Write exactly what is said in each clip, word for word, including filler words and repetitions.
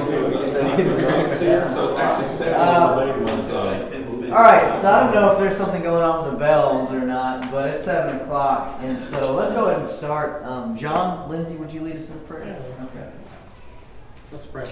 So it's actually seven Uh, related ones. So. All right, so I don't know if there's something going on with the bells or not, but it's seven o'clock, and so let's go ahead and start. Um, John, Lindsay, would you lead us in prayer? Okay. Let's pray.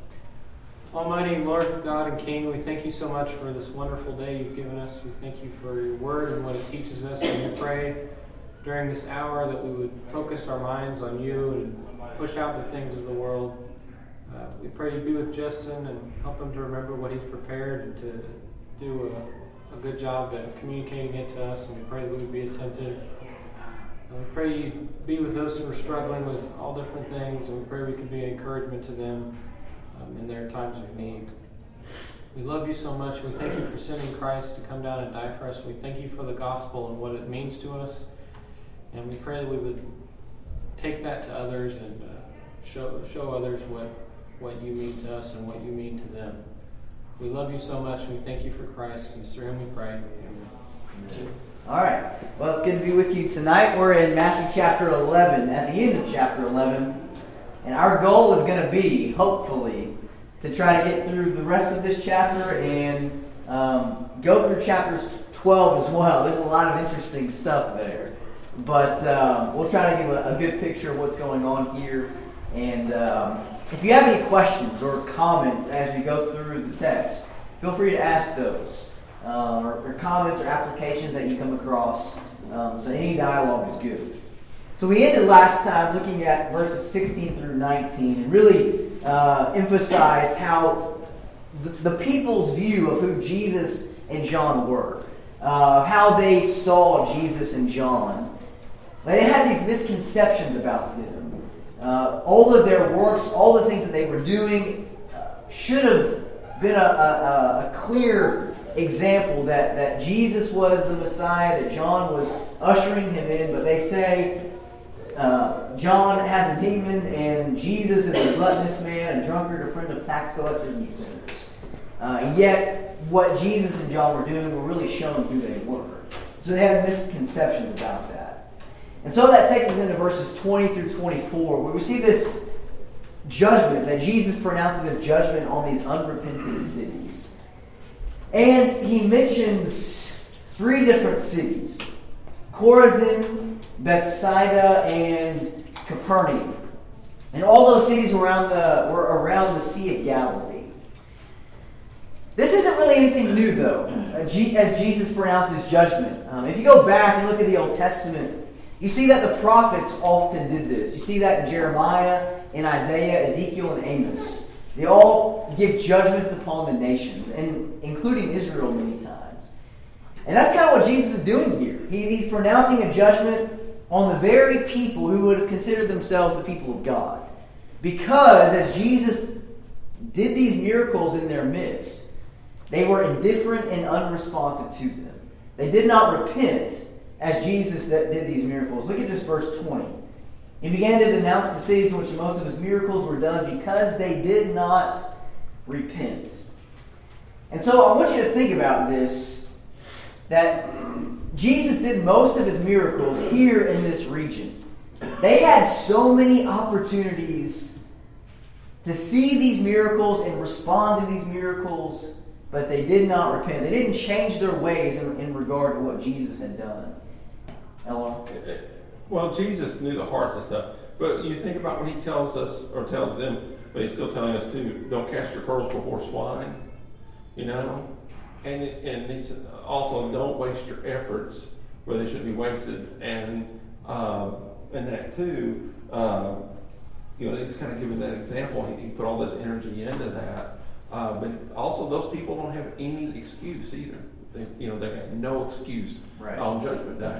Almighty Lord God and King, we thank you so much for this wonderful day you've given us. We thank you for your word and what it teaches us, and we pray during this hour that we would focus our minds on you and push out the things of the world. Uh, we pray you be with Justin and help him to remember what he's prepared and to do a, a good job at communicating it to us, and we pray that we would be attentive. And we pray you be with those who are struggling with all different things, and we pray we can be an encouragement to them um, in their times of need. We love you so much. We thank you for sending Christ to come down and die for us. We thank you for the gospel and what it means to us, and we pray that we would take that to others and uh, show show others what, what you mean to us and what you mean to them. We love you so much, and we thank you for Christ, and through him we pray. Amen. All right. Well, it's good to be with you tonight. We're in Matthew chapter eleven, at the end of chapter eleven. And our goal is going to be, hopefully, to try to get through the rest of this chapter and um, go through chapters twelve as well. There's a lot of interesting stuff there. But um, we'll try to give a, a good picture of what's going on here. And um, if you have any questions or comments as we go through the text, feel free to ask those. Uh, or, or comments or applications that you come across. Um, so any dialogue is good. So we ended last time looking at verses sixteen through nineteen and really uh, emphasized how the, the people's view of who Jesus and John were. Uh, how they saw Jesus and John. They had these misconceptions about them. Uh, all of their works, all the things that they were doing uh, should have been a, a, a clear example that, that Jesus was the Messiah, that John was ushering him in, but they say uh, John has a demon and Jesus is a gluttonous man, a drunkard, a friend of tax collectors and sinners. Uh, and yet, what Jesus and John were doing were really showing who they were. So they had misconceptions about that. And so that takes us into verses twenty through twenty-four, where we see this judgment, that Jesus pronounces a judgment on these unrepentant cities. And he mentions three different cities: Chorazin, Bethsaida, and Capernaum. And all those cities were around the, were around the Sea of Galilee. This isn't really anything new, though, as Jesus pronounces judgment. Um, if you go back and look at the Old Testament, you see that the prophets often did this. You see that in Jeremiah, in Isaiah, Ezekiel, and Amos. They all give judgments upon the nations, and including Israel many times. And that's kind of what Jesus is doing here. He, he's pronouncing a judgment on the very people who would have considered themselves the people of God. Because as Jesus did these miracles in their midst, they were indifferent and unresponsive to them. They did not repent as Jesus that did these miracles. Look at just verse twenty. He began to denounce the cities in which most of his miracles were done because they did not repent. And so I want you to think about this, that Jesus did most of his miracles here in this region. They had so many opportunities to see these miracles and respond to these miracles, but they did not repent. They didn't change their ways in, in regard to what Jesus had done. Ella? Well, Jesus knew the hearts and stuff, but you think about when he tells us, or tells them, but he's still telling us too, don't cast your pearls before swine, you know? And and he said also, don't waste your efforts where they should be wasted, and um, and that too, uh, you know, he's kind of giving that example. He, he put all this energy into that, uh, but also those people don't have any excuse either. They, you know, they have no excuse Right. on Judgment Day.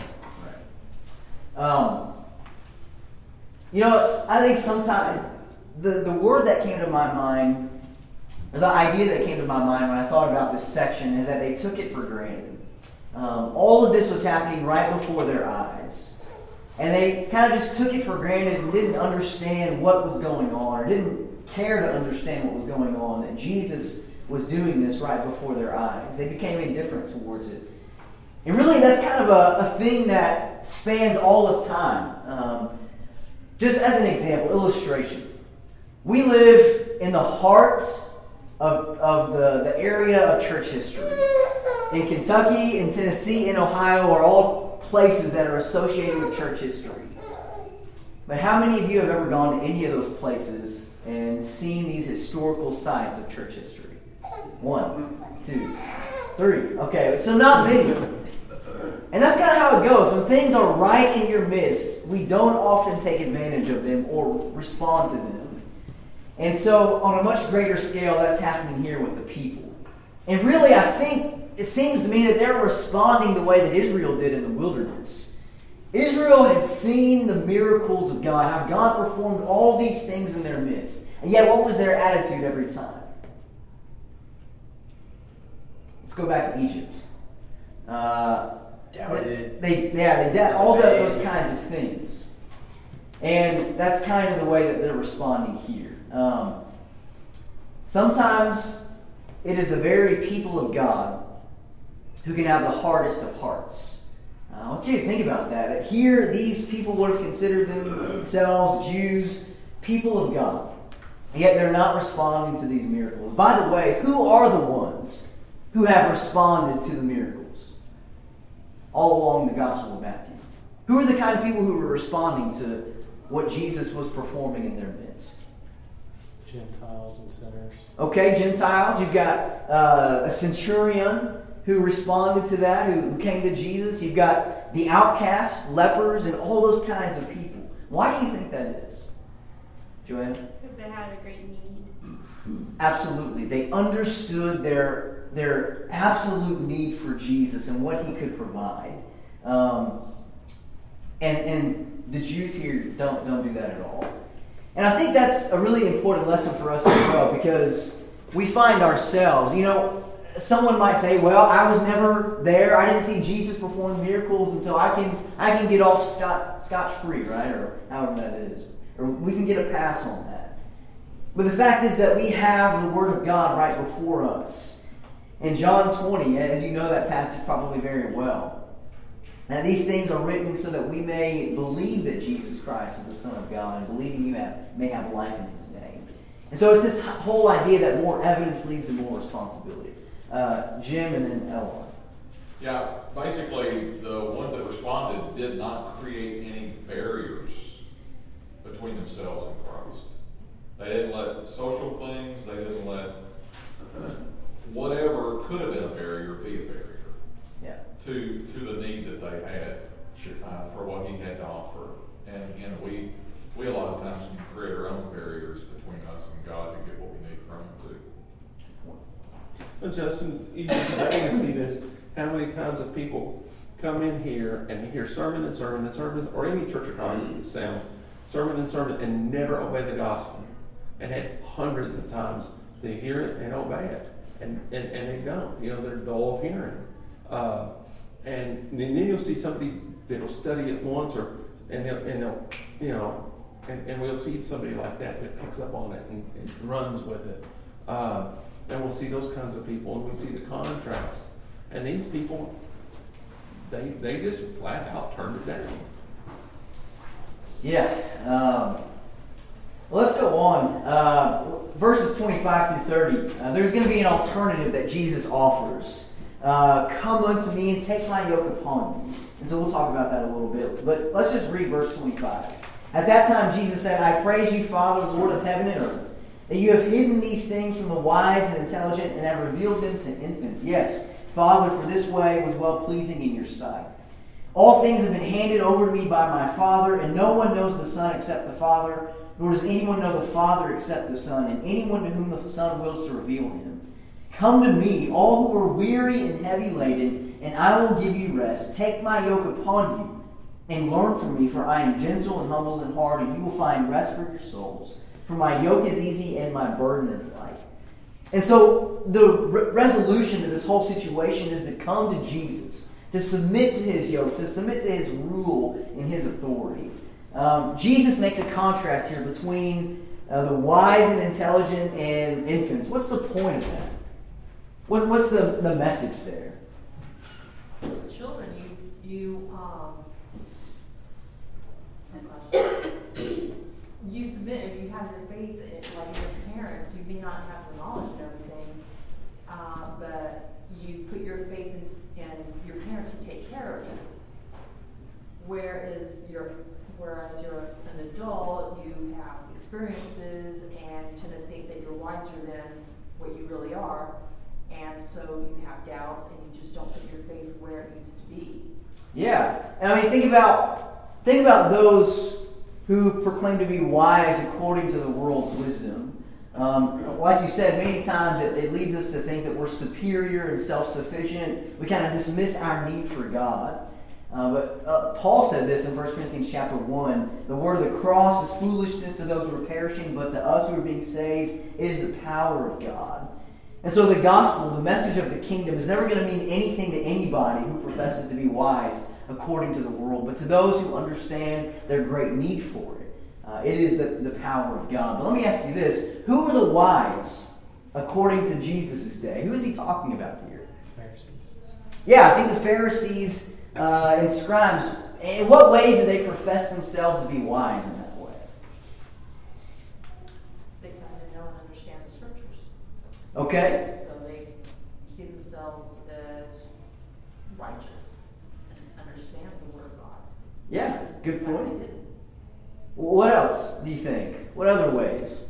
Um, you know, it's, I think sometimes the, the word that came to my mind, or the idea that came to my mind when I thought about this section, is that they took it for granted. Um, all of this was happening right before their eyes. And they kind of just took it for granted and didn't understand what was going on, or didn't care to understand what was going on, that Jesus was doing this right before their eyes. They became indifferent towards it. And really, that's kind of a, a thing that spans all of time. Um, just as an example, illustration. We live in the heart of, of the, the area of church history. In Kentucky, in Tennessee, in Ohio are all places that are associated with church history. But how many of you have ever gone to any of those places and seen these historical sites of church history? One, two, three. Okay, so not many. And that's kind of how it goes. When things are right in your midst, we don't often take advantage of them or respond to them. And so, on a much greater scale, that's happening here with the people. And really, I think it seems to me that they're responding the way that Israel did in the wilderness. Israel had seen the miracles of God, how God performed all these things in their midst. And yet, what was their attitude every time? Let's go back to Egypt. Uh, Doubted. They, yeah, they doubted all the, those kinds of things. And that's kind of the way that they're responding here. Um, sometimes it is the very people of God who can have the hardest of hearts. Uh, I want you to think about that. That here, these people would have considered themselves Jews, people of God. And yet they're not responding to these miracles. By the way, who are the ones who have responded to the miracles all along the Gospel of Matthew? Who are the kind of people who were responding to what Jesus was performing in their midst? Gentiles and sinners. Okay, Gentiles. You've got uh, a centurion who responded to that, who, who came to Jesus. You've got the outcasts, lepers, and all those kinds of people. Why do you think that is? Joanna? Because they had a great need. Absolutely. They understood their, their absolute need for Jesus and what he could provide. Um, and, and the Jews here don't, don't do that at all. And I think that's a really important lesson for us as well, because we find ourselves, you know, someone might say, well, I was never there. I didn't see Jesus perform miracles, and so I can I can get off scot, scotch-free, right? Or however that is. Or we can get a pass on that. But the fact is that we have the Word of God right before us. In John twenty, as you know that passage probably very well, now these things are written so that we may believe that Jesus Christ is the Son of God, and believing you have, may have life in his name. And so it's this whole idea that more evidence leads to more responsibility. Uh, Jim and then Ella. Yeah, basically the ones that responded did not create any barriers between themselves and Christ. They didn't let social things, they didn't let whatever could have been a barrier be a barrier. Yeah. To to the need that they had uh, for what he had to offer. And again, we we a lot of times can create our own barriers between us and God to get what we need from him too. Well, Justin, even today I see this. How many times have people come in here and hear sermon and sermon and sermon, or any Church of Christ sound, sermon and sermon, and never obey the gospel? And had hundreds of times they hear it and obey it, and, and, and they don't. You know, they're dull of hearing. Uh, and then you'll see somebody that'll study it once, or and they'll, and they'll you know, and, and we'll see somebody like that that picks up on it and, and runs with it. Uh, and we'll see those kinds of people, and we see the contrast. And these people, they they just flat out turned it down. Yeah. Um, well, let's go on. Uh, verses twenty-five through thirty. Uh, there's going to be an alternative that Jesus offers. Uh, Come unto me and take my yoke upon you. And so we'll talk about that a little bit. But let's just read verse twenty-five. At that time Jesus said, I praise you, Father, Lord of heaven and earth, that you have hidden these things from the wise and intelligent and have revealed them to infants. Yes, Father, for this way was well-pleasing in your sight. All things have been handed over to me by my Father, and no one knows the Son except the Father, nor does anyone know the Father except the Son, and anyone to whom the Son wills to reveal him. Come to me, all who are weary and heavy laden, and I will give you rest. Take my yoke upon you, and learn from me, for I am gentle and humble in heart, and you will find rest for your souls. For my yoke is easy and my burden is light. And so the re- resolution to this whole situation is to come to Jesus, to submit to his yoke, to submit to his rule and his authority. Um, Jesus makes a contrast here between uh, the wise and intelligent and infants. What's the point of that? What, what's the, the message there? As children, you you um my question. You submit and you have your faith in, like your parents. You not have the knowledge and everything, uh, but you put your faith in, in your parents to take care of you. Whereas you're, whereas you're an adult, you have experiences, and you tend to think that you're wiser than what you really are, and so you have doubts, and you just don't put your faith where it needs to be. Yeah, and I mean, think about think about those who proclaim to be wise according to the world's wisdom. Um, like you said, many times it, it leads us to think that we're superior and self-sufficient. We kind of dismiss our need for God. Uh, but uh, Paul said this in First Corinthians chapter one. The word of the cross is foolishness to those who are perishing, but to us who are being saved, it is the power of God. And so the gospel, the message of the kingdom, is never going to mean anything to anybody who professes to be wise according to the world. But to those who understand their great need for it, uh, it is the, the power of God. But let me ask you this. Who were the wise according to Jesus' day? Who is he talking about here? Pharisees. Yeah, I think the Pharisees uh, and scribes. In what ways did they profess themselves to be wise in that way? They kind of know and understand the scriptures. Okay. So they see themselves as righteous and understand the word of God. Yeah, good But point. they didn't. What else do you think? What other ways?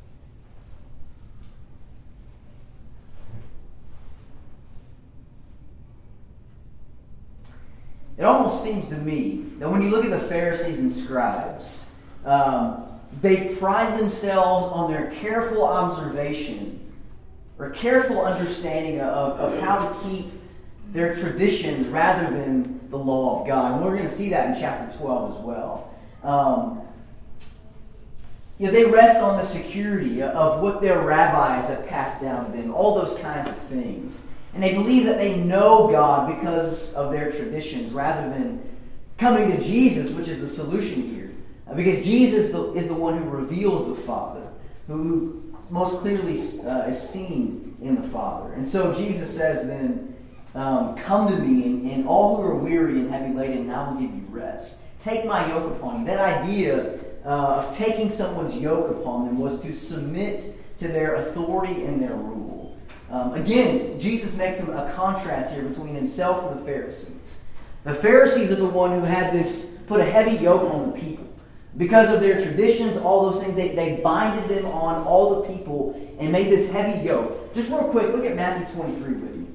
It almost seems to me that when you look at the Pharisees and scribes, um, they pride themselves on their careful observation or careful understanding of, of how to keep their traditions rather than the law of God. And we're going to see that in chapter twelve as well. Um, you know, they rest on the security of what their rabbis have passed down to them, all those kinds of things. And they believe that they know God because of their traditions rather than coming to Jesus, which is the solution here. Uh, because Jesus is the one who reveals the Father, who most clearly uh, is seen in the Father. And so Jesus says then, um, come to me, and, and all who are weary and heavy laden, and I will give you rest. Take my yoke upon you. That idea uh, of taking someone's yoke upon them was to submit to their authority and their rule. Um, again, Jesus makes a contrast here between himself and the Pharisees. The Pharisees are the one who had this, put a heavy yoke on the people. Because of their traditions, all those things, they, they binded them on all the people and made this heavy yoke. Just real quick, look at Matthew twenty-three with me.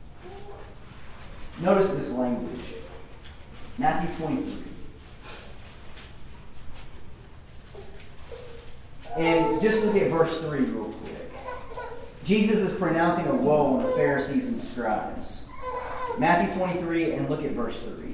Notice this language. Matthew twenty-three. And just look at verse three real quick. Jesus is pronouncing a woe on the Pharisees and scribes. Matthew twenty-three, and look at verse three.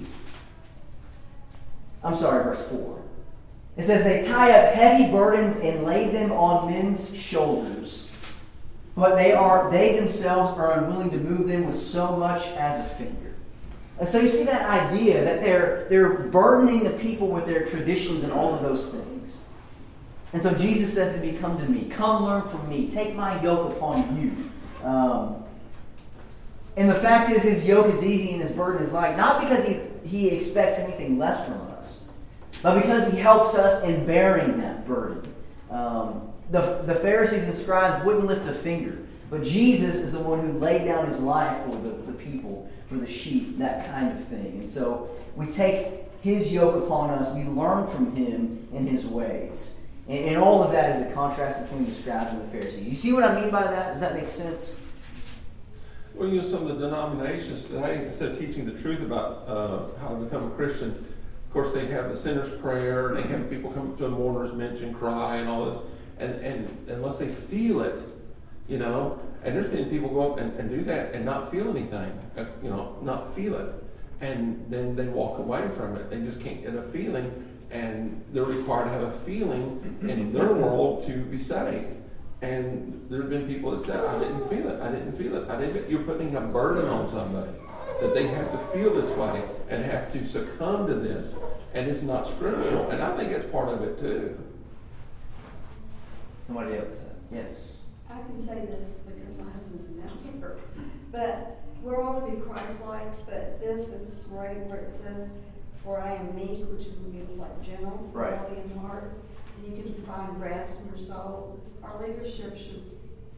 I'm sorry, verse four. It says, they tie up heavy burdens and lay them on men's shoulders, but they are they themselves are unwilling to move them with so much as a finger. And so you see that idea that they're they're burdening the people with their traditions and all of those things. And so Jesus says to me, come to me. Come learn from me. Take my yoke upon you. Um, and the fact is, his yoke is easy and his burden is light. Not because he, he expects anything less from us, but because he helps us in bearing that burden. Um, the, the Pharisees and scribes wouldn't lift a finger. But Jesus is the one who laid down his life for the, the people, for the sheep, that kind of thing. And so we take his yoke upon us. We learn from him in his ways. And, and all of that is a contrast between the scribes and the Pharisees. You see what I mean by that? Does that make sense? Well, you know, some of the denominations today, instead of teaching the truth about uh, how to become a Christian, of course, they have the sinner's prayer, and they have people come up to a mourner's bench and cry and all this. And, and unless they feel it, you know, and there's been people go up and, and do that and not feel anything, uh, you know, not feel it. And then they walk away from it. They just can't get a feeling, and they're required to have a feeling in their world to be saved. And there have been people that said, I didn't feel it, I didn't feel it. I didn't. You're putting a burden on somebody that they have to feel this way and have to succumb to this, and it's not scriptural. And I think that's part of it too. Somebody else said, yes. I can say this because my husband's an elder, but we're all to be Christ-like, but this is great where it says, for I am meek, which is means like gentle, right, body and heart, and you can find rest in your soul. Our leadership should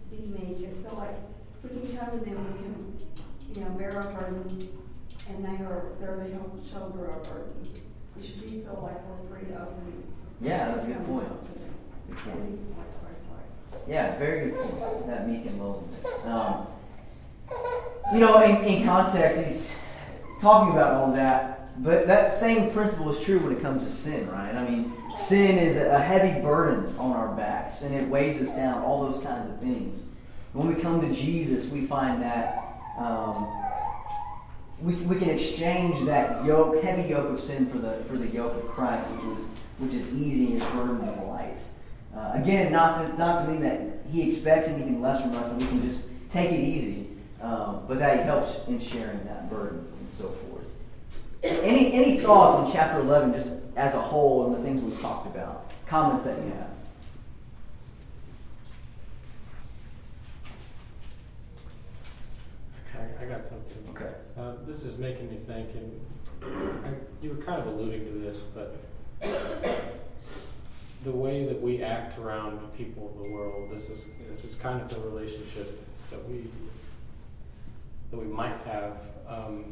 be meek, and feel like we can come to them, we can, you know, bear our burdens, and they are, they're the help shoulder our burdens. We should be feel like we're free to open. Yeah, that's a good come point. to them. Good point. And be like Christ-like. Yeah, very good point. That meek and lowliness. Um, you know, in, in context, he's talking about all that, but that same principle is true when it comes to sin, right? I mean, sin is a heavy burden on our backs, and it weighs us down, all those kinds of things. When we come to Jesus, we find that um, we, we can exchange that yoke, heavy yoke of sin for the for the yoke of Christ, which is which is easy and his burden is light. Uh, again, not to, not to mean that he expects anything less from us, that we can just take it easy, um, but that he helps in sharing that burden and so forth. Any any thoughts on chapter eleven, just as a whole, and the things we've talked about? Comments that you have? Okay, I got something. Okay. Uh, this is making me think, and I, you were kind of alluding to this, but the way that we act around people of the world, this is this is kind of the relationship that we that we might have. Um,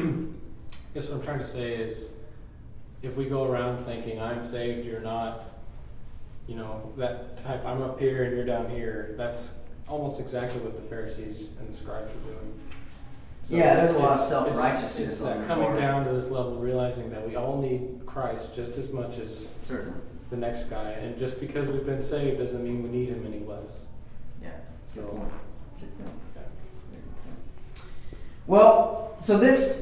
I guess what I'm trying to say is, if we go around thinking I'm saved, you're not, you know, that type, I'm up here and you're down here, that's almost exactly what the Pharisees and the scribes were doing. So yeah, there's a lot of it's- self-righteousness. It's, it's on that your coming part. down to this level, realizing that we all need Christ just as much as Certainly. the next guy, and just because we've been saved doesn't mean we need him any less. Yeah. So, Good point. Good point. yeah. Very good point. Well, so this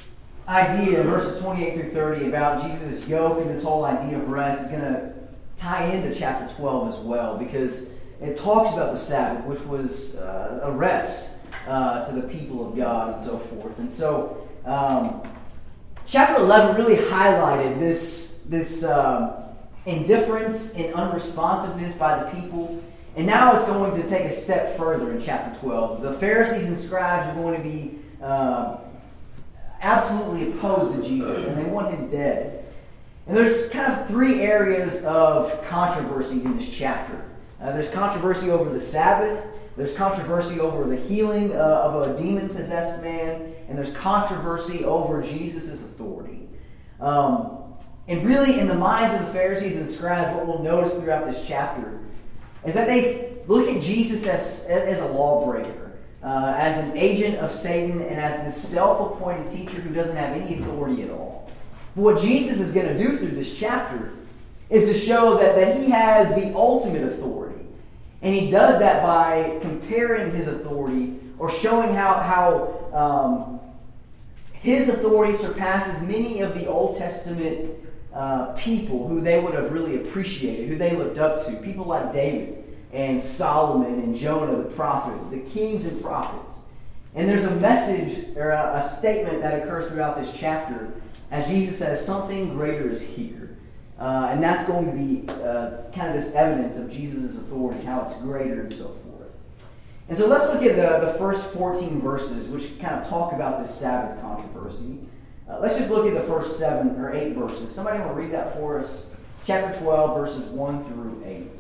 idea in verses twenty-eight through thirty about Jesus' yoke and this whole idea of rest is going to tie into chapter twelve as well, because it talks about the Sabbath, which was uh, a rest uh, to the people of God and so forth. And so um, chapter eleven really highlighted this, this um, indifference and unresponsiveness by the people. And now it's going to take a step further in chapter twelve. The Pharisees and scribes are going to be uh, absolutely opposed to Jesus, and they want him dead. And there's kind of three areas of controversy in this chapter. Uh, there's controversy over the Sabbath, there's controversy over the healing uh, of a demon-possessed man, and there's controversy over Jesus' authority. Um, and really, in the minds of the Pharisees and scribes, what we'll notice throughout this chapter is that they look at Jesus as, as a lawbreaker, uh, as an agent of Satan, and as this self-appointed teacher who doesn't have any authority at all. But what Jesus is going to do through this chapter is to show that, that he has the ultimate authority. And he does that by comparing his authority, or showing how, how um, his authority surpasses many of the Old Testament uh, people who they would have really appreciated, who they looked up to. People like David and Solomon and Jonah the prophet, the kings and prophets. And there's a message, or a, a statement that occurs throughout this chapter as Jesus says, something greater is here. Uh, and that's going to be uh, kind of this evidence of Jesus' authority, how it's greater and so forth. And so let's look at the, the first fourteen verses, which kind of talk about this Sabbath controversy. Uh, let's just look at the first seven or eight verses. Somebody want to read that for us? Chapter twelve, verses one through eight.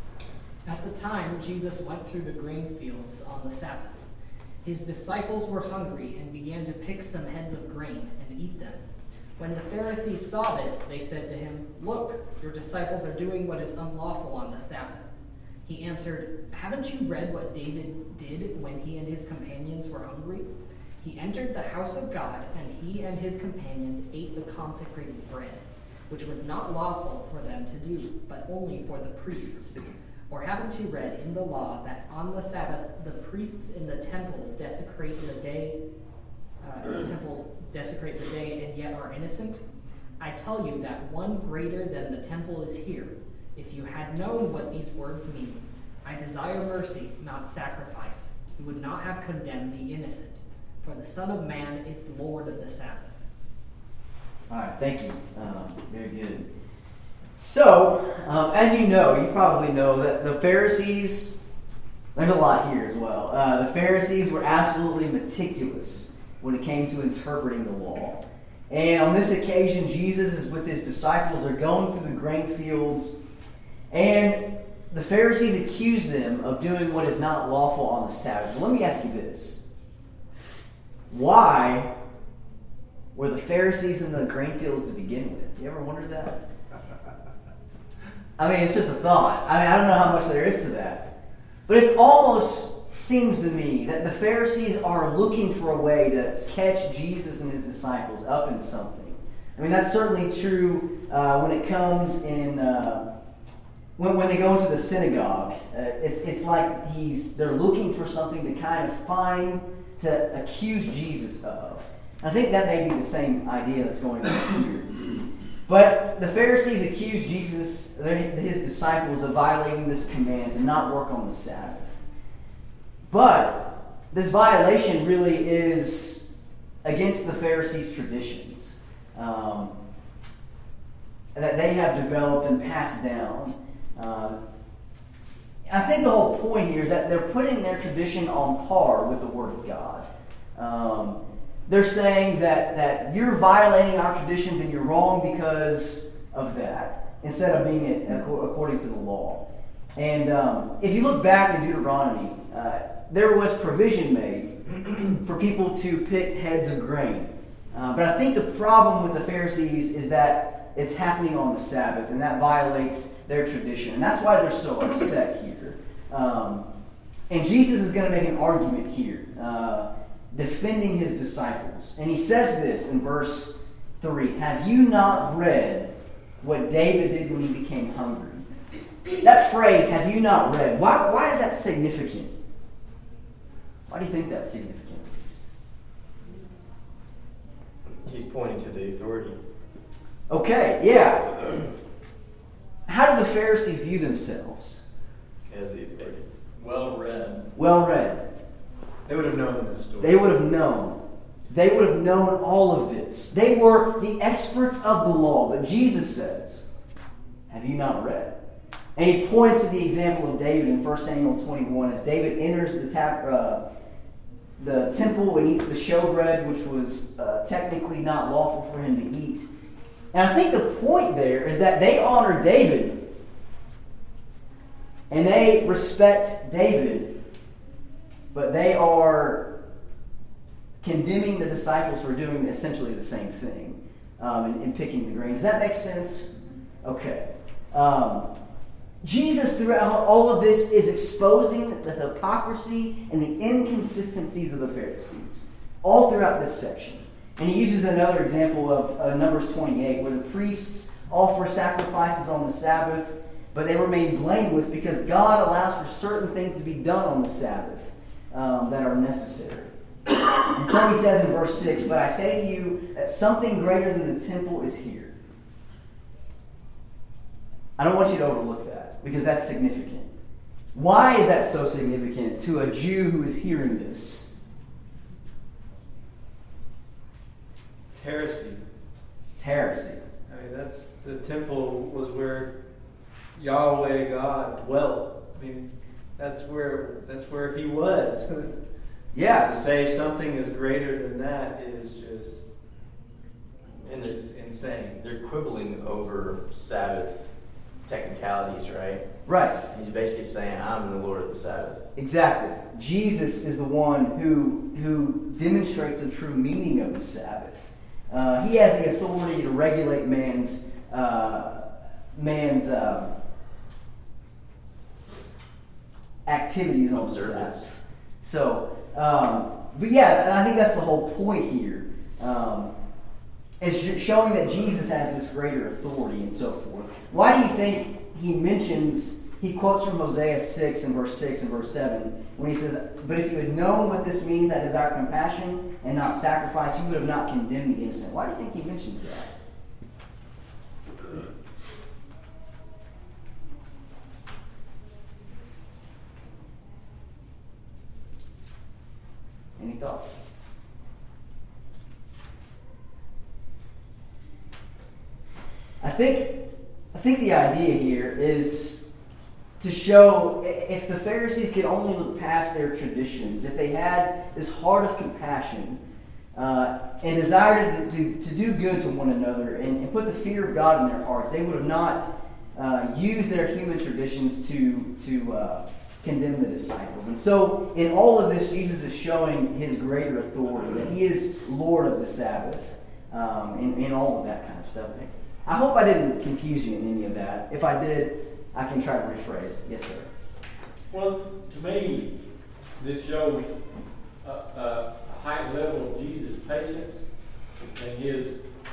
At the time, Jesus went through the grain fields on the Sabbath. His disciples were hungry and began to pick some heads of grain and eat them. When the Pharisees saw this, they said to him, "Look, your disciples are doing what is unlawful on the Sabbath." He answered, "Haven't you read what David did when he and his companions were hungry? He entered the house of God, and he and his companions ate the consecrated bread, which was not lawful for them to do, but only for the priests. Or haven't you read in the law that on the Sabbath the priests in the temple desecrate the day, uh, the temple desecrate the day and yet are innocent? I tell you that one greater than the temple is here. If you had known what these words mean, I desire mercy, not sacrifice, you would not have condemned the innocent. For the Son of Man is Lord of the Sabbath." All right, thank you. Um, very good. So, um, as you know, you probably know that the Pharisees, there's a lot here as well. Uh, the Pharisees were absolutely meticulous when it came to interpreting the law. And on this occasion, Jesus is with his disciples. They're going through the grain fields. And the Pharisees accused them of doing what is not lawful on the Sabbath. Well, let me ask you this. Why were the Pharisees in the grain fields to begin with? You ever wondered that? I mean, it's just a thought. I mean, I don't know how much there is to that. But it almost seems to me that the Pharisees are looking for a way to catch Jesus and his disciples up in something. I mean, that's certainly true uh, when it comes in... Uh, When, when they go into the synagogue, uh, it's it's like he's they're looking for something to kind of find to accuse Jesus of. And I think that may be the same idea that's going on here. But the Pharisees accuse Jesus, his disciples, of violating this command to not work on the Sabbath. But this violation really is against the Pharisees' traditions um, that they have developed and passed down. Uh, I think the whole point here is that they're putting their tradition on par with the Word of God. Um, they're saying that, that you're violating our traditions and you're wrong because of that, instead of being it according to the law. And um, if you look back in Deuteronomy, uh, there was provision made for people to pick heads of grain. Uh, but I think the problem with the Pharisees is that it's happening on the Sabbath, and that violates their tradition. And that's why they're so upset here. Um, and Jesus is going to make an argument here, uh, defending his disciples. And he says this in verse three. Have you not read what David did when he became hungry? That phrase, have you not read, why, why is that significant? Why do you think that's significant? He's pointing to the authority. Okay, yeah. How do the Pharisees view themselves? As the authority. Well read. Well read. They would have known this story. They would have known. They would have known all of this. They were the experts of the law. But Jesus says, have you not read? And he points to the example of David in First Samuel twenty-one as David enters the tap, uh, the temple and eats the showbread, which was uh, technically not lawful for him to eat. And I think the point there is that they honor David and they respect David, but they are condemning the disciples for doing essentially the same thing um, and, and picking the grain. Does that make sense? Okay. Um, Jesus, throughout all of this, is exposing the hypocrisy and the inconsistencies of the Pharisees all throughout this section. And he uses another example of uh, Numbers twenty-eight, where the priests offer sacrifices on the Sabbath, but they remain blameless because God allows for certain things to be done on the Sabbath um, that are necessary. And so he says in verse six, but I say to you that something greater than the temple is here. I don't want you to overlook that, because that's significant. Why is that so significant to a Jew who is hearing this? Heresy. It's heresy. I mean, that's the temple was where Yahweh God dwelt. I mean, that's where that's where He was. Yeah. To say something is greater than that is just And it's just insane. They're quibbling over Sabbath technicalities, right? Right. He's basically saying, I'm the Lord of the Sabbath. Exactly. Jesus is the one who who demonstrates the true meaning of the Sabbath. Uh, he has the authority to regulate man's uh, man's uh, activities on the Sabbath. So, um, but yeah, I think that's the whole point here. Um, is showing that Jesus has this greater authority and so forth. Why do you think he mentions? He quotes from Hosea six and verse six and verse seven when he says, but if you had known what this means, that is our compassion and not sacrifice, you would have not condemned the innocent. Why do you think he mentions that? Any thoughts? I think I think the idea here is to show if the Pharisees could only look past their traditions, if they had this heart of compassion uh, and desire to, to, to do good to one another and, and put the fear of God in their hearts, they would have not uh, use their human traditions to to uh, condemn the disciples. And so, in all of this, Jesus is showing his greater authority, that he is Lord of the Sabbath, um, and, and all of that kind of stuff. I hope I didn't confuse you in any of that. If I did, I can try to rephrase. Yes, sir. Well, to me, this shows a, a high level of Jesus' patience and his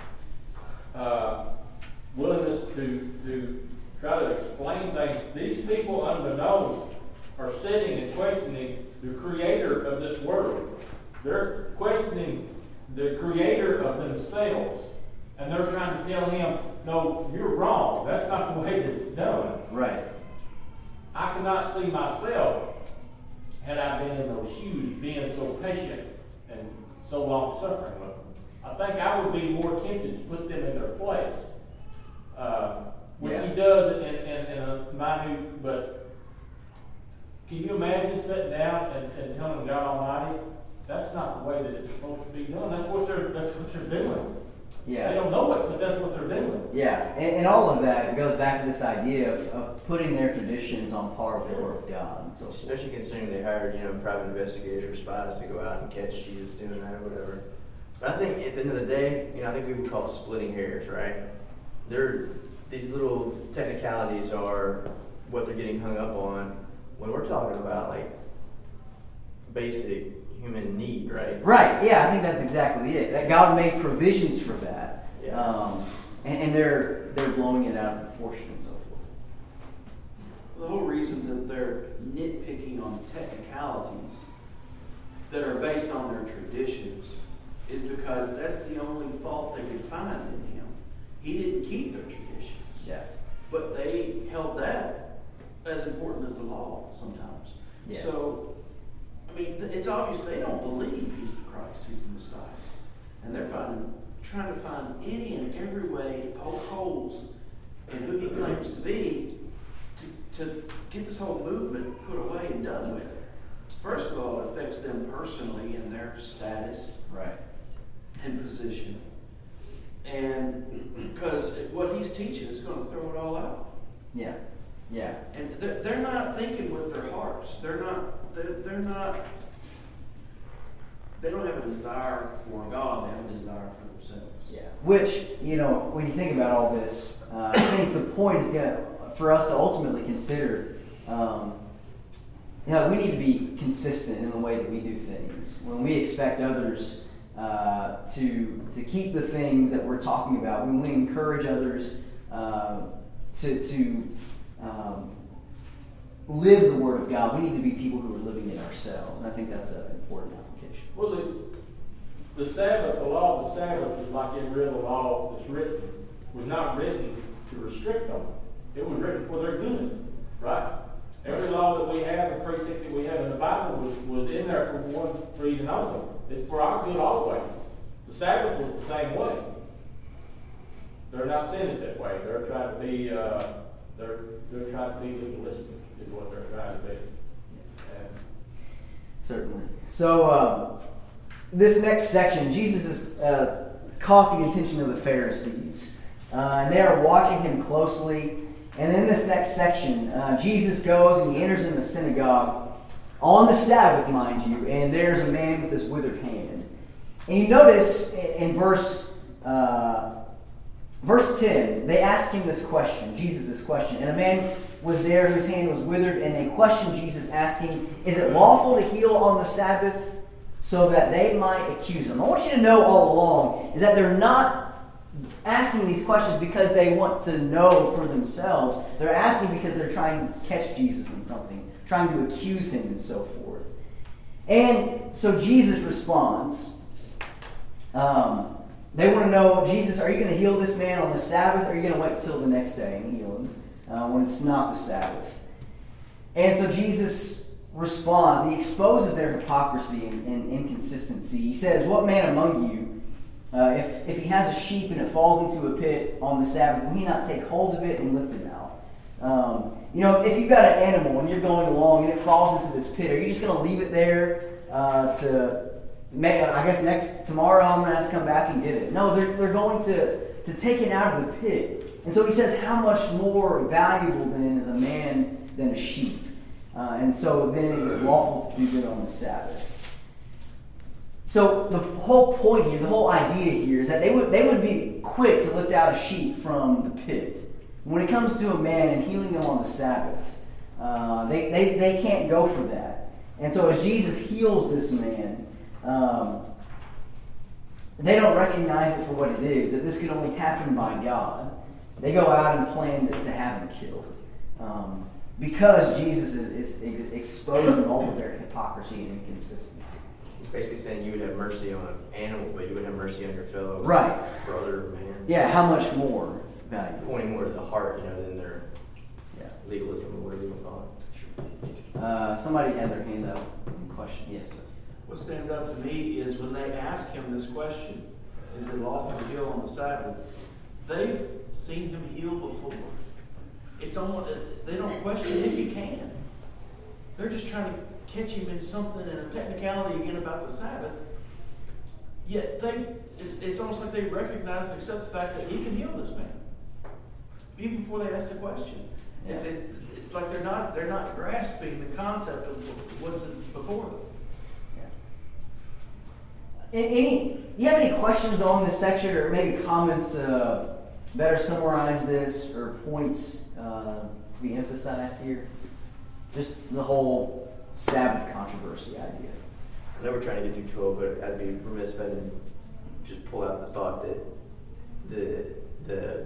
uh, willingness to, to try to explain things. These people, unbeknownst, are sitting and questioning the creator of this world. They're questioning the creator of themselves. And they're trying to tell him, no, you're wrong. That's not the way that it's done. Right. I cannot see myself, had I been in those shoes, being so patient and so long suffering with them. I think I would be more tempted to put them in their place. Uh, which Yeah. he does in, in, in a minute, but can you imagine sitting down and, and telling God Almighty, that's not the way that it's supposed to be done. That's what they're that's what they're doing. Yeah. They don't know it, but that's what they're doing. Yeah, and, and all of that goes back to this idea of, of putting their traditions on par with the Word of God. And so forth. Especially considering they hired, you know, private investigators or spies to go out and catch Jesus doing that or whatever. But I think at the end of the day, you know, I think we would call it splitting hairs, right? They're, these little technicalities are what they're getting hung up on when we're talking about, like, basic human need, right? Right, yeah, I think that's exactly it. That God made provisions for that. Yeah. Um, and, and they're they're blowing it out of proportion and so forth. The whole reason that they're nitpicking on technicalities that are based on their traditions is because that's the only fault they could find in him. He didn't keep their traditions. Yeah. But they held that as important as the law sometimes. Yeah. So, I mean, th- it's obvious they don't believe he's the Christ, he's the Messiah. And they're finding, trying to find any and every way to poke holes in who he claims to be to, to get this whole movement put away and done with. First of all, it affects them personally and their status Right. and position. And because what he's teaching is going to throw it all out. Yeah. Yeah. And they're, they're not thinking with their hearts. They're not, they're, they're not, they don't have a desire for God. They have a desire for themselves. Yeah. Which, you know, when you think about all this, uh, I think the point is gonna, for us to ultimately consider, um, you know, we need to be consistent in the way that we do things. When we expect others uh, to to keep the things that we're talking about, when we encourage others uh, to to um, live the Word of God, we need to be people who are living it ourselves. And I think that's an important application. Well, the, the Sabbath, the law of the Sabbath, is like every other law that's written, was not written to restrict them. It was written for their good, right? Every law that we have, the precept that we have in the Bible was, was in there for one reason only. It's for our good always. The Sabbath was the same way. They're not seeing it that way. They're trying to be, uh, they're they're trying to be legalistic is what they're trying to be. And Certainly. So, uh, this next section, Jesus has uh, caught the attention of the Pharisees. Uh, and they are watching him closely. And in this next section, uh, Jesus goes and he enters in the synagogue on the Sabbath, mind you, and there's a man with his withered hand. And you notice in verse uh, verse ten, they ask him this question, Jesus this question. And a man was there whose hand was withered, and they questioned Jesus, asking, is it lawful to heal on the Sabbath? So that they might accuse him. I want you to know all along is that they're not asking these questions because they want to know for themselves. They're asking because they're trying to catch Jesus in something, trying to accuse him and so forth. And so Jesus responds. Um, they want to know, Jesus, are you going to heal this man on the Sabbath, or are you going to wait until the next day and heal him uh, when it's not the Sabbath? And so Jesus responds. He exposes their hypocrisy and, and inconsistency. He says, what man among you, Uh, if, if he has a sheep and it falls into a pit on the Sabbath, will he not take hold of it and lift it out? Um, you know, if you've got an animal and you're going along and it falls into this pit, are you just going to leave it there uh, to make, I guess next tomorrow I'm going to have to come back and get it? No, they're, they're going to to take it out of the pit. And so he says, how much more valuable then is a man than a sheep? Uh, and so then it is lawful to do good on the Sabbath. So the whole point here, the whole idea here is that they would they would be quick to lift out a sheep from the pit. When it comes to a man and healing them on the Sabbath, uh, they, they, they can't go for that. And so as Jesus heals this man, um, they don't recognize it for what it is, that this could only happen by God. They go out and plan to, to have him killed. Um, because Jesus is, is exposing all of their hypocrisy and inconsistency. He's basically saying you would have mercy on an animal, but you would have mercy on your fellow right. brother, man. Yeah, how much more valuable? Pointing more to the heart, you know, than their yeah. legalism or whatever you want to call it. Uh, somebody had their hand up in question. Yes, sir. What stands out to me is when they ask him this question, is it lawful to heal on the Sabbath? They've seen him heal before. It's almost, they don't question if he can. They're just trying to catch him in something, in a technicality again about the Sabbath. Yet they, it's, it's almost like they recognize and accept the fact that he can heal this man, even before they ask the question. Yeah. It's, it, it's like they're not they're not grasping the concept of what's before them. Any, you have any questions on this section, or maybe comments to better summarize this, or points uh, to be emphasized here? Just the whole Sabbath controversy idea. I know we're trying to get through twelve, but I'd be remiss if I didn't just pull out the thought that the the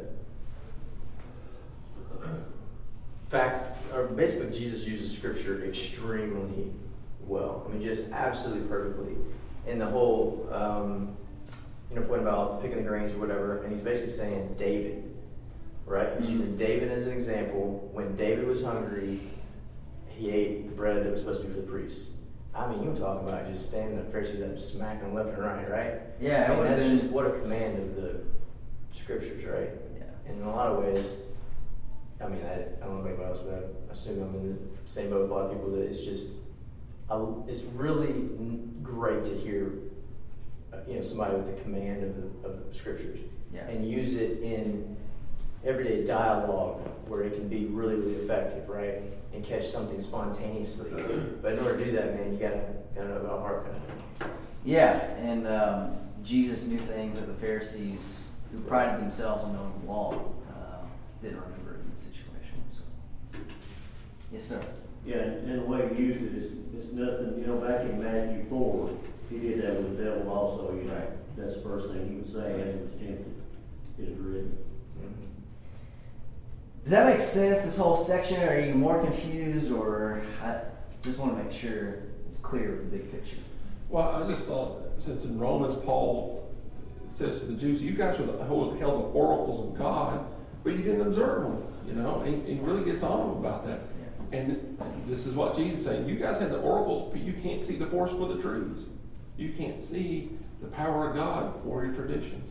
fact, or basically Jesus uses Scripture extremely well. I mean, just absolutely perfectly. And the whole, um, you know, point about picking the grains or whatever, and he's basically saying David, right? He's Mm-hmm. using David as an example. When David was hungry, he ate the bread that was supposed to be for the priests. I mean, you were talking about just standing up, Pharisees up, smacking left and right, right? Yeah, I mean, that's been, just what a command of the Scriptures, right? Yeah. And in a lot of ways, I mean, I, I don't know about anybody else, but I assume I'm in the same boat with a lot of people that it's just, a, it's really great to hear, uh, you know, somebody with the command of the, of the Scriptures, yeah. and use it in everyday dialogue where it can be really, really effective, right? And catch something spontaneously. But in order to do that, man, you gotta gotta know about heart kind of. Yeah, and um, Jesus knew things that the Pharisees, who prided themselves on knowing the law, uh, didn't remember in the situation. So. Yes, sir. Yeah, and the way he used it is it's nothing. You know, back in Matthew four, he did that with the devil also. You know, Right. That's the first thing he would say as he was tempted. It is written. Mm-hmm. Does that make sense, this whole section? Are you more confused, or I just want to make sure it's clear with the big picture? Well, I just thought, since in Romans, Paul says to the Jews, you guys were the, held the oracles of God, but you didn't observe them, you know? And he really gets on them about that. Yeah. And this is what Jesus is saying. You guys had the oracles, but you can't see the forest for the trees. You can't see the power of God for your traditions.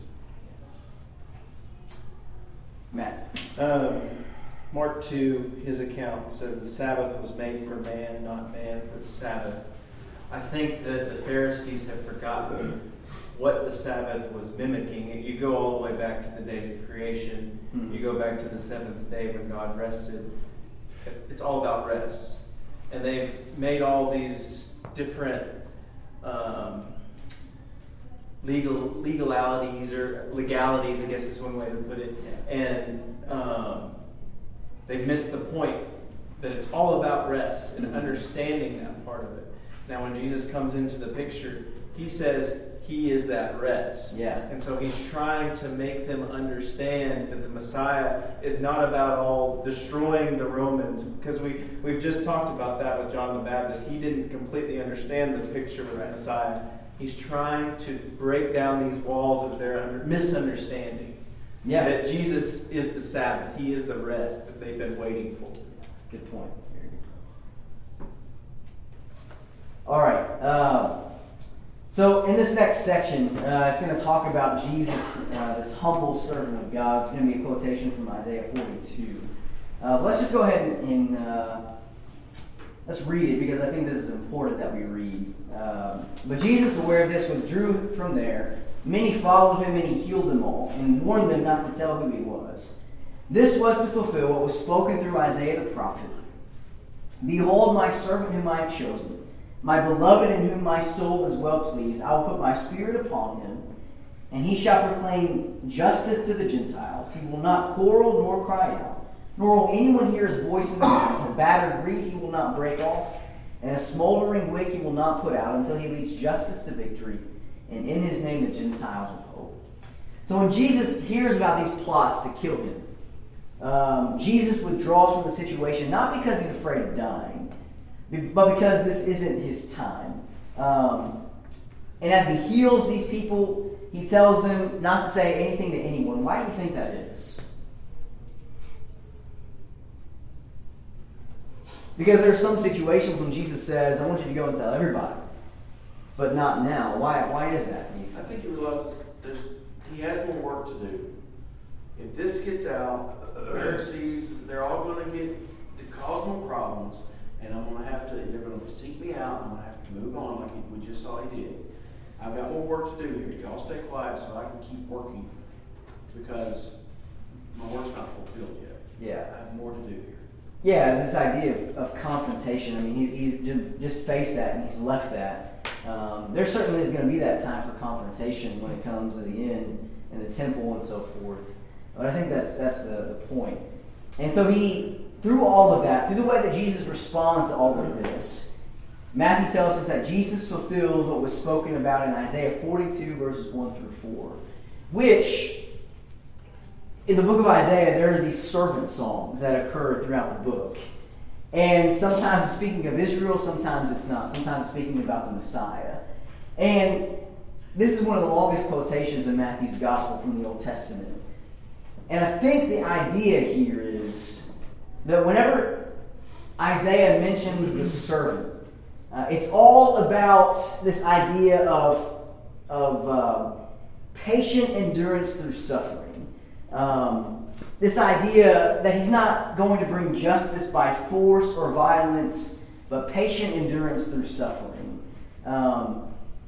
Matt. Um, Mark two, his account says the Sabbath was made for man, not man for the Sabbath. I think that the Pharisees have forgotten what the Sabbath was mimicking. You go all the way back to the days of creation. Mm-hmm. You go back to the seventh day when God rested. It's all about rest. And they've made all these different um, legal legalities or legalities, I guess is one way to put it. Yeah. And um, they've missed the point that it's all about rest and understanding that part of it. Now, when Jesus comes into the picture, he says he is that rest. Yeah. And so he's trying to make them understand that the Messiah is not about all destroying the Romans, because we, we've just talked about that with John the Baptist. He didn't completely understand the picture of the Messiah. He's trying to break down these walls of their under, misunderstanding. Yeah. That Jesus is the Sabbath. He is the rest that they've been waiting for. Good point. Very good. All right. Uh, so in this next section, uh, it's going to talk about Jesus, uh, this humble servant of God. It's going to be a quotation from Isaiah forty-two. Uh, let's just go ahead and, and uh, let's read it, because I think this is important that we read. Um, but Jesus, aware of this, withdrew from there Many followed him, and he healed them all, and warned them not to tell who he was. This was to fulfill what was spoken through Isaiah the prophet. Behold, my servant whom I have chosen, my beloved in whom my soul is well pleased. I will put my spirit upon him, and he shall proclaim justice to the Gentiles. He will not quarrel nor cry out, nor will anyone hear his voice in the night. A battered reed he will not break off, and a smoldering wick he will not put out, until he leads justice to victory, and in his name the Gentiles will hope. So when Jesus hears about these plots to kill him, um, Jesus withdraws from the situation, not because he's afraid of dying, but because this isn't his time. Um, and as he heals these people, he tells them not to say anything to anyone. Why do you think that is? Because there are some situations when Jesus says, I want you to go and tell everybody, but not now. Why Why is that? I think he realizes there's he has more work to do. If this gets out, the Pharisees, they're all going to get to cause more problems, and I'm going to have to, they're going to seek me out, I'm going to have to move on like we just saw he did. I've got more work to do here. Y'all stay quiet so I can keep working, because my work's not fulfilled yet. Yeah. I have more to do here. Yeah, this idea of, of confrontation. I mean, he's, he's just faced that and he's left that. Um, there certainly is going to be that time for confrontation when it comes to the end and the temple and so forth. But I think that's that's the, the point. And so he, through all of that, through the way that Jesus responds to all of this, Matthew tells us that Jesus fulfills what was spoken about in Isaiah forty-two, verses one through four, which, in the book of Isaiah, there are these servant songs that occur throughout the book. And sometimes it's speaking of Israel, sometimes it's not. Sometimes it's speaking about the Messiah. And this is one of the longest quotations in Matthew's Gospel from the Old Testament. And I think the idea here is that whenever Isaiah mentions the servant, uh, it's all about this idea of, of uh, patient endurance through suffering. Um, this idea that he's not going to bring justice by force or violence, but patient endurance through suffering. Um,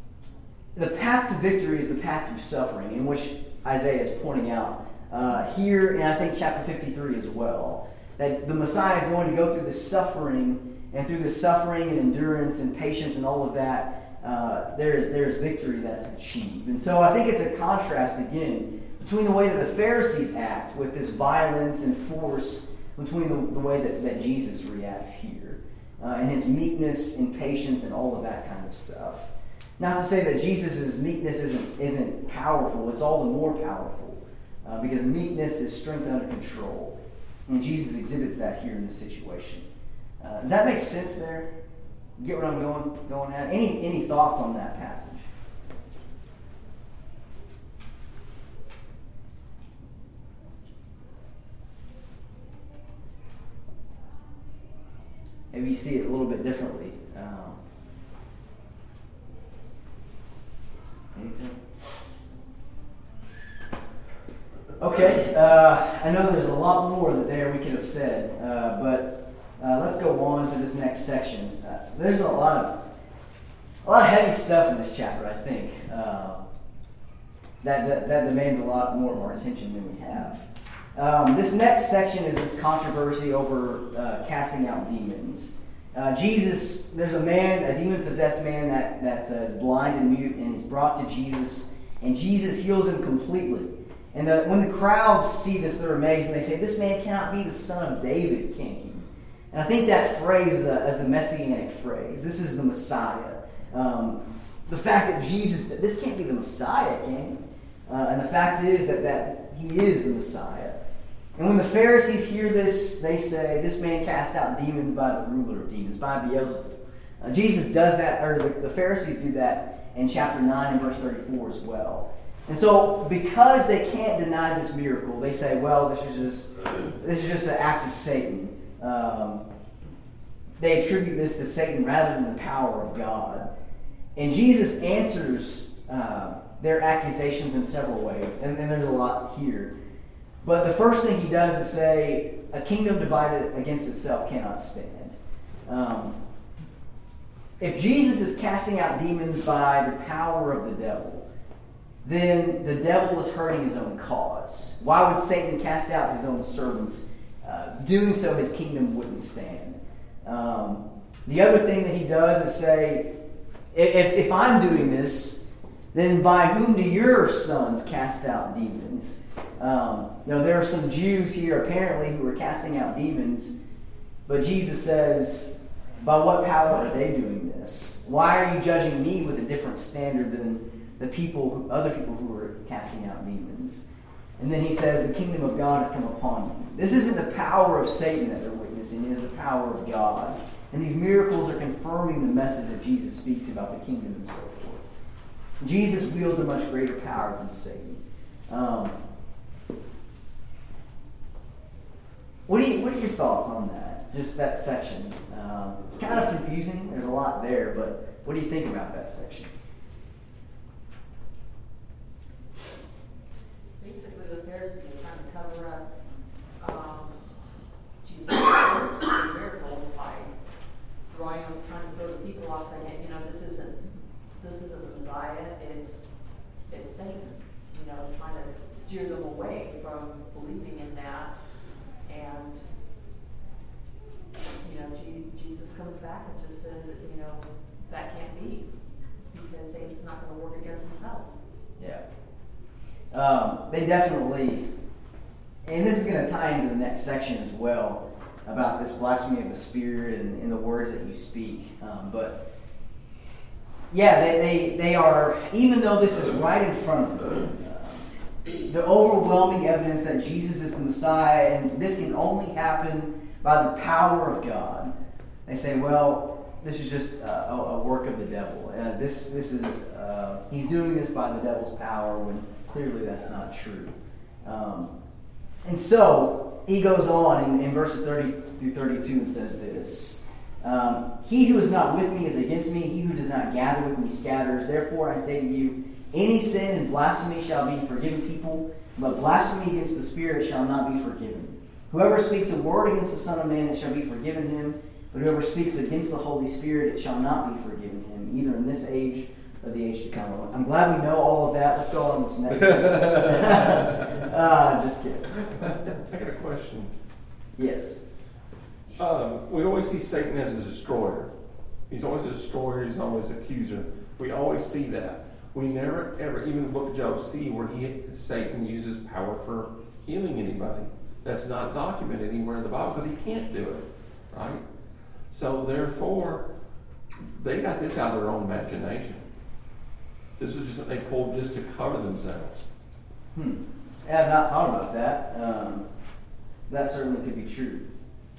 the path to victory is the path through suffering, in which Isaiah is pointing out uh, here, and I think chapter fifty-three as well, that the Messiah is going to go through this suffering, and through this suffering and endurance and patience and all of that, uh, there's there's victory that's achieved. And so I think it's a contrast again between the way that the Pharisees act with this violence and force, between the, the way that, that Jesus reacts here, uh, and his meekness and patience and all of that kind of stuff. Not to say that Jesus' meekness isn't isn't powerful; it's all the more powerful uh, because meekness is strength under control, and Jesus exhibits that here in this situation. Uh, does that make sense? There, you get what I'm going going at? Any any thoughts on that passage? Maybe you see it a little bit differently. Um, anything? Okay. Uh, I know there's a lot more that there we could have said, uh, but uh, let's go on to this next section. Uh, there's a lot of a lot of heavy stuff in this chapter. I think uh, that, that that demands a lot more of our attention than we have. Um, this next section is this controversy over uh, casting out demons. Uh, Jesus, there's a man, a demon-possessed man that, that uh, is blind and mute, and he's brought to Jesus, and Jesus heals him completely. And the, when the crowds see this, they're amazed, and they say, this man cannot be the son of David, can he? And I think that phrase is a, is a messianic phrase. This is the Messiah. Um, the fact that Jesus, this can't be the Messiah, can he? Uh, and the fact is that, that he is the Messiah. And when the Pharisees hear this, they say, this man cast out demons by the ruler of demons, by Beelzebub. Uh, Jesus does that, or the, the Pharisees do that in chapter nine and verse thirty-four as well. And so, because they can't deny this miracle, they say, well, this is just this is just an act of Satan. Um, they attribute this to Satan rather than the power of God. And Jesus answers uh, their accusations in several ways, and, and there's a lot here. But the first thing he does is say, a kingdom divided against itself cannot stand. Um, if Jesus is casting out demons by the power of the devil, then the devil is hurting his own cause. Why would Satan cast out his own servants? Uh, doing so, his kingdom wouldn't stand. Um, the other thing that he does is say, if, if I'm doing this, then by whom do your sons cast out demons? Um, you know, there are some Jews here apparently who are casting out demons, but Jesus says, by what power are they doing this? Why are you judging me with a different standard than the people, other people who are casting out demons? And then he says, the kingdom of God has come upon you. This isn't the power of Satan that they're witnessing, it is the power of God. And these miracles are confirming the message that Jesus speaks about the kingdom and so forth. Jesus wields a much greater power than Satan. Um, what, do you, what are your thoughts on that? Just that section. Um, it's kind of confusing. There's a lot there, but what do you think about that section? Basically, the Pharisees are trying to cover up um, Jesus' miracles by throwing, trying to throw the people off, saying, you know, this isn't this isn't the Messiah. It's it's Satan. You know, trying to steer them away from believing in that. And you know, G- Jesus comes back and just says that, you know, that can't be, because Satan's not going to work against himself. Yeah. Um, they definitely, and this is going to tie into the next section as well, about this blasphemy of the Spirit and, and the words that you speak. Um, but, yeah, they, they, they are, even though this is right in front of them, uh, the overwhelming evidence that Jesus is the Messiah, and this can only happen by the power of God. They say, well, this is just uh, a, a work of the devil. Uh, this, this is, uh, he's doing this by the devil's power, when clearly that's not true. Um, and so, he goes on in, in verses thirty through thirty-two and says this. Um, he who is not with me is against me. He who does not gather with me scatters. Therefore I say to you, any sin and blasphemy shall be forgiven people, but blasphemy against the Spirit shall not be forgiven. Whoever speaks a word against the Son of Man, it shall be forgiven him. But whoever speaks against the Holy Spirit, it shall not be forgiven him, either in this age or the age to come. I'm glad we know all of that. Let's go on to this next one. uh, just kidding. I got a question. Yes. Um, we always see Satan as a destroyer. He's always a destroyer. He's always an accuser. We always see that. We never, ever, even in the book of Job, see where he, Satan uses power for healing anybody. That's not documented anywhere in the Bible because he can't do it, right? So therefore, they got this out of their own imagination. This is just they pulled just to cover themselves. Hmm. I have not thought about that. Um, that certainly could be true.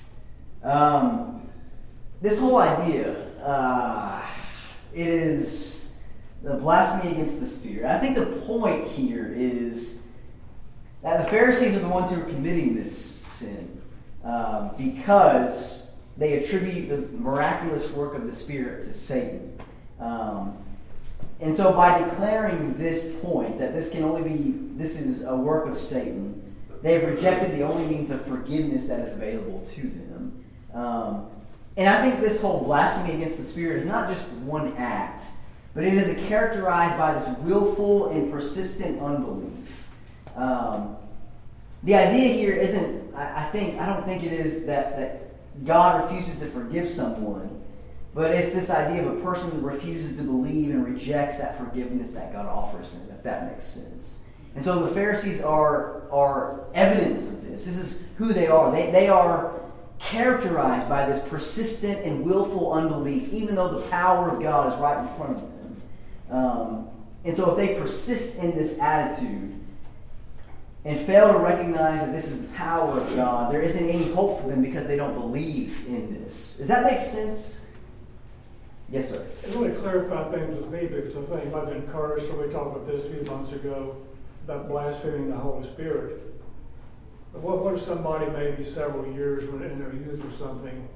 Um, this whole idea, uh, it is the blasphemy against the Spirit. I think the point here is that the Pharisees are the ones who are committing this sin uh, because they attribute the miraculous work of the Spirit to Satan. Um, and so by declaring this point, that this can only be, this is a work of Satan, they've rejected the only means of forgiveness that is available to them. Um, and I think this whole blasphemy against the Spirit is not just one act, but it is characterized by this willful and persistent unbelief. Um, the idea here isn't, I, I think, I don't think it is that, that God refuses to forgive someone, but it's this idea of a person who refuses to believe and rejects that forgiveness that God offers them, if that makes sense. And so the Pharisees are, are evidence of this. This is who they are. They, they are characterized by this persistent and willful unbelief, even though the power of God is right in front of them. Um, and so if they persist in this attitude and fail to recognize that this is the power of God, there isn't any hope for them because they don't believe in this. Does that make sense? Yes, sir. It really clarified things with me because I think I've been encouraged, so we talked about this a few months ago, about blaspheming the Holy Spirit. But what, what if somebody maybe several years when in their youth or something,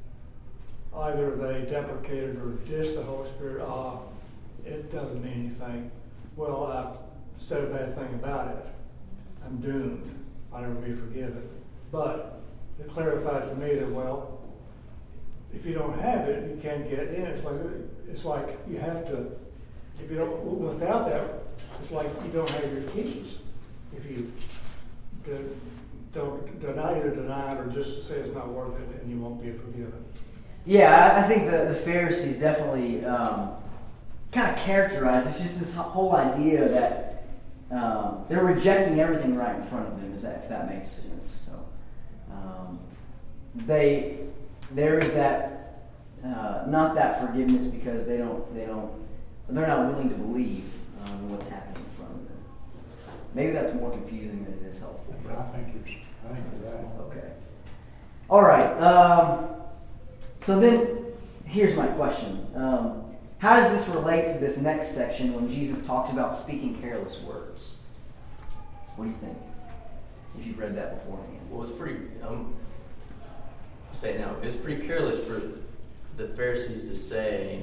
either they deprecated or dissed the Holy Spirit, ah, it doesn't mean anything. Well, I said a bad thing about it. I'm doomed. I'll never be forgiven. But it clarified to me that, well, if you don't have it, you can't get in. It's like it's like you have to If you don't, without that, it's like you don't have your keys. If you de- don't deny either deny it or just say it's not worth it, and you won't be forgiven. Yeah, I, I think the, the Pharisees definitely um, kind of characterize. It's just this whole idea that um, they're rejecting everything right in front of them. Is that if that makes sense? So um, they there is that uh, not that forgiveness because they don't they don't they're not willing to believe um, what's happening in front of them. Maybe that's more confusing than it is helpful. I think it's, I think it's right. Okay. All right. Um, so then, here's my question. Um, how does this relate to this next section when Jesus talks about speaking careless words? What do you think? If you've read that beforehand. Well, it's pretty, um, I'll say it now, it's pretty careless for the Pharisees to say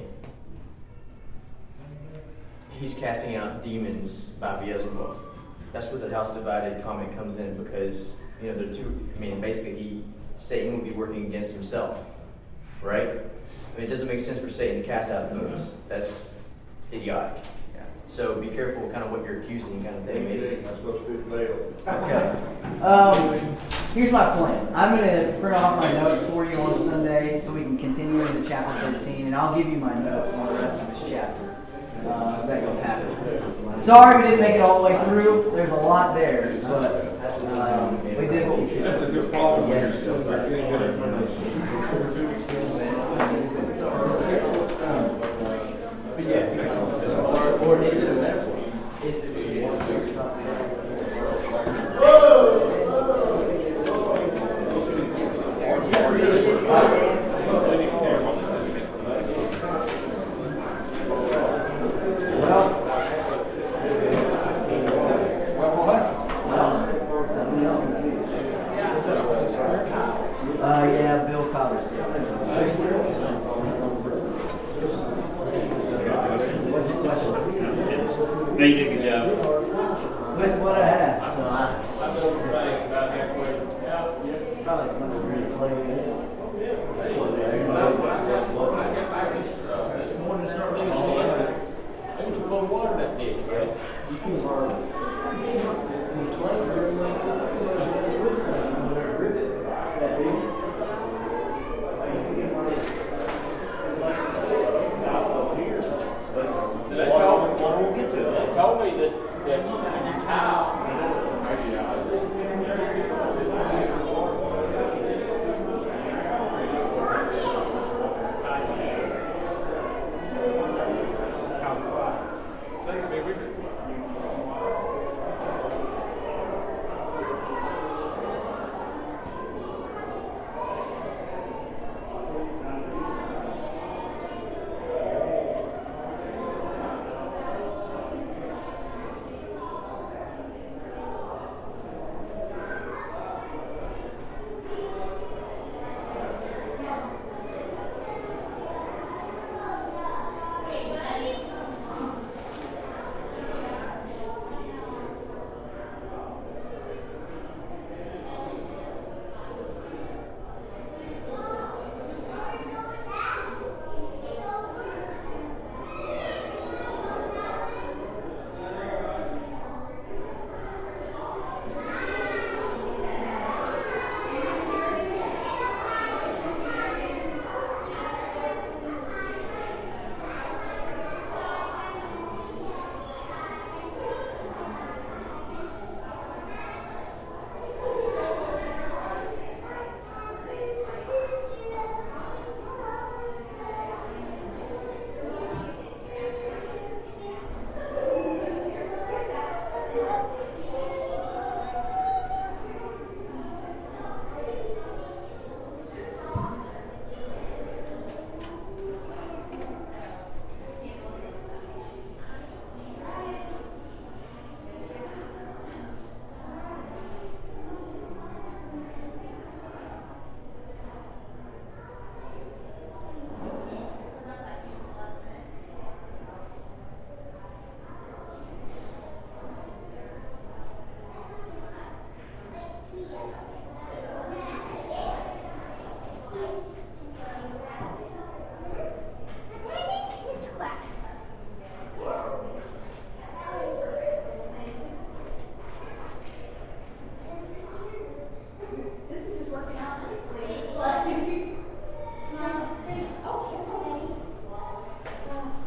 he's casting out demons by Beelzebub. That's where the house divided comment comes in, because, you know, they're two, I mean, basically he, Satan would be working against himself, right? I mean, it doesn't make sense for Satan to cast out demons. That's idiotic. Yeah. So be careful kind of what you're accusing kind of thing. Maybe. That's supposed to be the veil. Okay. Um, here's my plan. I'm going to print off my notes for you on Sunday so we can continue into chapter thirteen, and I'll give you my notes on the rest of this chapter. Uh, so that you'll have it. Sorry we didn't make it all the way through. There's a lot there, but um, we did what we could. That's a good problem. You're still getting good information. But yeah, or, or is it a metaphor? Is it Uh, yeah, Bill Colliers. They did a good job. With what I had, so I probably couldn't really play with it. They told, they told me that, that your tile, maybe, uh,